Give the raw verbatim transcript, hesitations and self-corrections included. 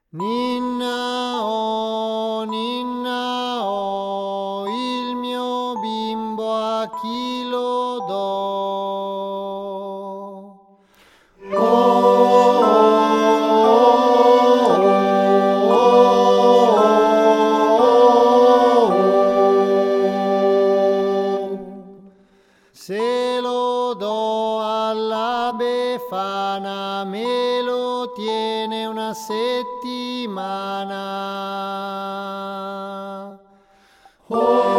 Ninna oh, ninna oh, il mio bimbo a chi lo do? Se lo do alla Befana, me lo tiene una settimana. Oh.